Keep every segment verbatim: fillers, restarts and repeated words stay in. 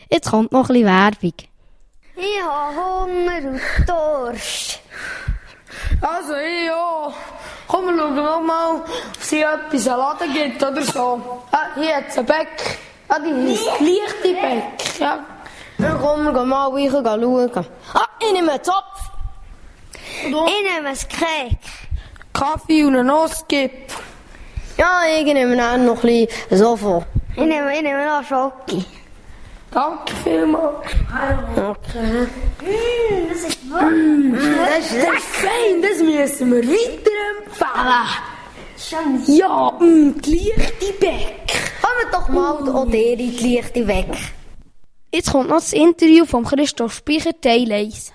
Jetzt kommt noch ein bisschen Werbung. Ich habe Hunger und Durst. Also ich auch. Komm, wir schauen noch mal, ob es hier etwas einen Laden gibt oder so. Ah, hier hat es ein Beck. Ah, die heisst leichte Beck. Ja. Dann kommen wir mal rein schauen. Ah, ich nehme einen Zopf. Ich nehme ein Cake. Kaffee und einen Nussgip. Ja, ich nehme dann noch ein bisschen Sofo. Ich nehme, ich nehme noch Schoki. Danke vielmals. Okay. Mm, das ist gut. Mm, das, das ist fein, das müssen wir weiterempfehlen. Schon. Ja, mm, die leichte Beck. Kommt doch mal auch dir in die leichte Weg. Jetzt kommt noch das Interview von Christoph Speicher, Teil eins.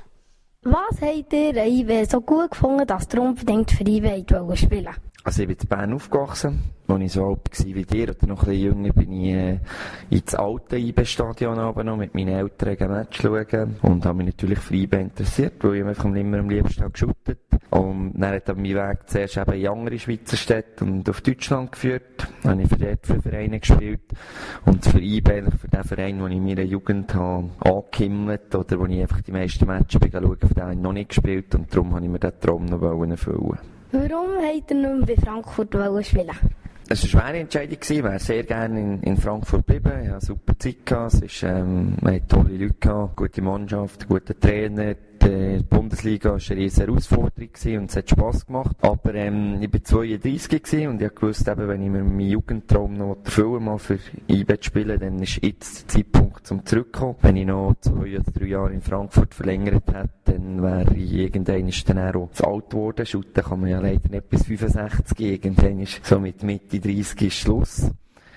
Was habt ihr an I W so gut gefunden, dass ihr unbedingt für I W spielen wollt? Also ich bin in Bern aufgewachsen. Als ich so alt war wie dir oder noch ein bisschen jünger, bin ich äh, ins alte I B E-Stadion noch mit meinen Eltern ein Match schauen und habe mich natürlich für I B E interessiert, weil ich einfach immer am liebsten habe geschuttet. Und dann hat mein Weg zuerst eben in andere Schweizer Städte und auf Deutschland geführt. Dann habe ich für dort für Vereine gespielt. Und für I B E, für den Verein, den ich in meiner Jugend habe angehimmelt oder wo ich einfach die meisten Matches schauen konnte, für den habe ich noch nicht gespielt und darum habe ich mir diesen Traum noch erfüllen. Warum wollt ihr nicht mehr bei Frankfurt spielen? Es war eine schwere Entscheidung, ich wäre sehr gerne in, in Frankfurt geblieben, ich hatte eine super Zeit gehabt, es ist, ähm, wir hatten tolle Leute gehabt, gute Mannschaft, gute Trainer, die Bundesliga war eine riesige Herausforderung und es hat Spass gemacht, aber ähm, ich war zweiunddreissig und ich wusste eben, wenn ich mir meinen Jugendtraum noch erfüllen mal für I B E zu spielen, dann ist jetzt der Zeitpunkt um zurückzukommen. Wenn ich noch zwei oder drei Jahre in Frankfurt verlängert hätte, dann wäre ich irgendwann dann auch zu alt geworden. Shooten kann man ja leider nicht bis fünfundsechzig, irgendwann ist so mit Mitte dreißig ist Schluss.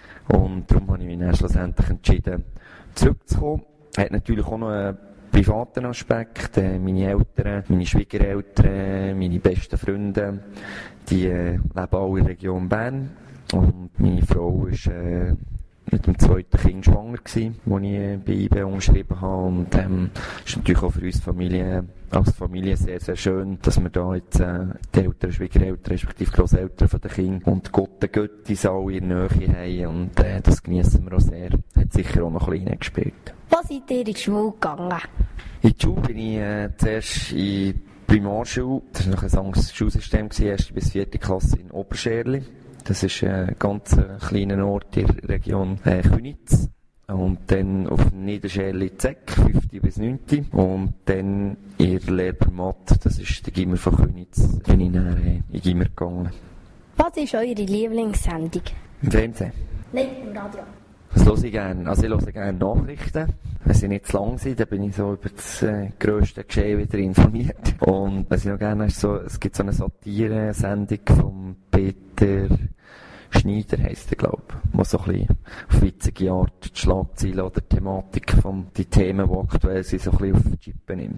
Und darum habe ich mich dann schlussendlich entschieden, zurückzukommen. Hat natürlich auch noch einen privaten Aspekt. Äh, meine Eltern, meine Schwiegereltern, meine besten Freunde, die äh, leben alle in der Region Bern. Und meine Frau ist äh, mit dem zweiten Kind schwanger gewesen, als ich äh, bei I B E unterschrieben habe. Und ähm, ist natürlich auch für uns Familie, als Familie sehr, sehr schön, dass wir da jetzt äh, die Eltern, Schwiegereltern, respektive Grosseltern von den Kindern und Gott, Göttis alle in der Nähe haben. Und äh, das genießen wir auch sehr. Hat sicher auch noch ein bisschen gespielt. Wo seid ihr in die Schule gegangen? In die Schule bin ich äh, zuerst in die Primarschule. Das war noch ein anderes Schulsystem, erste bis vierte Klasse in Oberscherli. Das ist ein ganz äh, kleiner Ort in der Region äh, Köniz. Und dann auf Niederscherli Zeck, fünfte bis neunte. Und dann in der Lehre bei Mathe, das ist der Gimmer von Köniz, bin ich dann äh, in Gimmer gegangen. Was ist eure Lieblingssendung? Im Fernsehen? Nein, im Radio. Was höre ich gerne? Also ich höre gerne Nachrichten. Wenn sie nicht zu lang sind, dann bin ich so über das äh, grösste Geschehen wieder informiert. Und was ich noch gerne ist, so, es gibt so eine Satire-Sendung von Peter Schneider, heisst er, glaube ich, wo so ein bisschen auf witzige Art die Schlagzeilen oder die Thematik von die Themen, die aktuell sind, so ein bisschen auf die Chippe nimmt.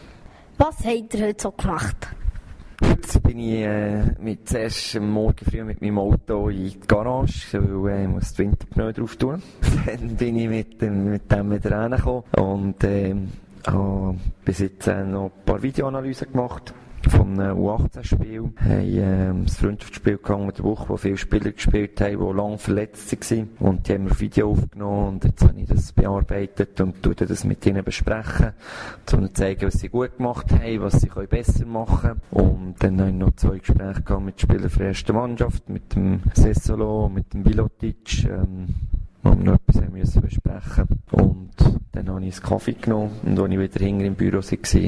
Was habt ihr heute so gemacht? Heute bin ich äh, mit, zuerst am Morgen früh mit meinem Auto in die Garage, weil äh, ich muss die Winterpneu drauf tun. Dann bin ich mit dem, mit dem wieder reingekommen und äh, habe bis jetzt äh, noch ein paar Videoanalysen gemacht von einem U achtzehn Spiel. Wir haben äh, das Freundschaftsspiel gegangen mit der Woche, wo viele Spieler gespielt haben, die lange verletzt waren. Und die haben wir Video aufgenommen und jetzt habe ich das bearbeitet und tue das mit ihnen besprechen, um zu zeigen, was sie gut gemacht haben, was sie können besser machen können. Und dann habe ich noch zwei Gespräche gehabt mit Spielern der ersten Mannschaft, mit dem Sessolo, mit dem Vilotic, ähm, wo wir noch etwas haben müssen besprechen. Und dann habe ich einen Kaffee genommen und als ich wieder hinten im Büro war,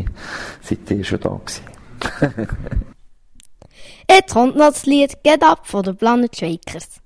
seid ihr schon da gewesen. Jetzt kommt noch das Lied «Get Up» von den Planet Shakers.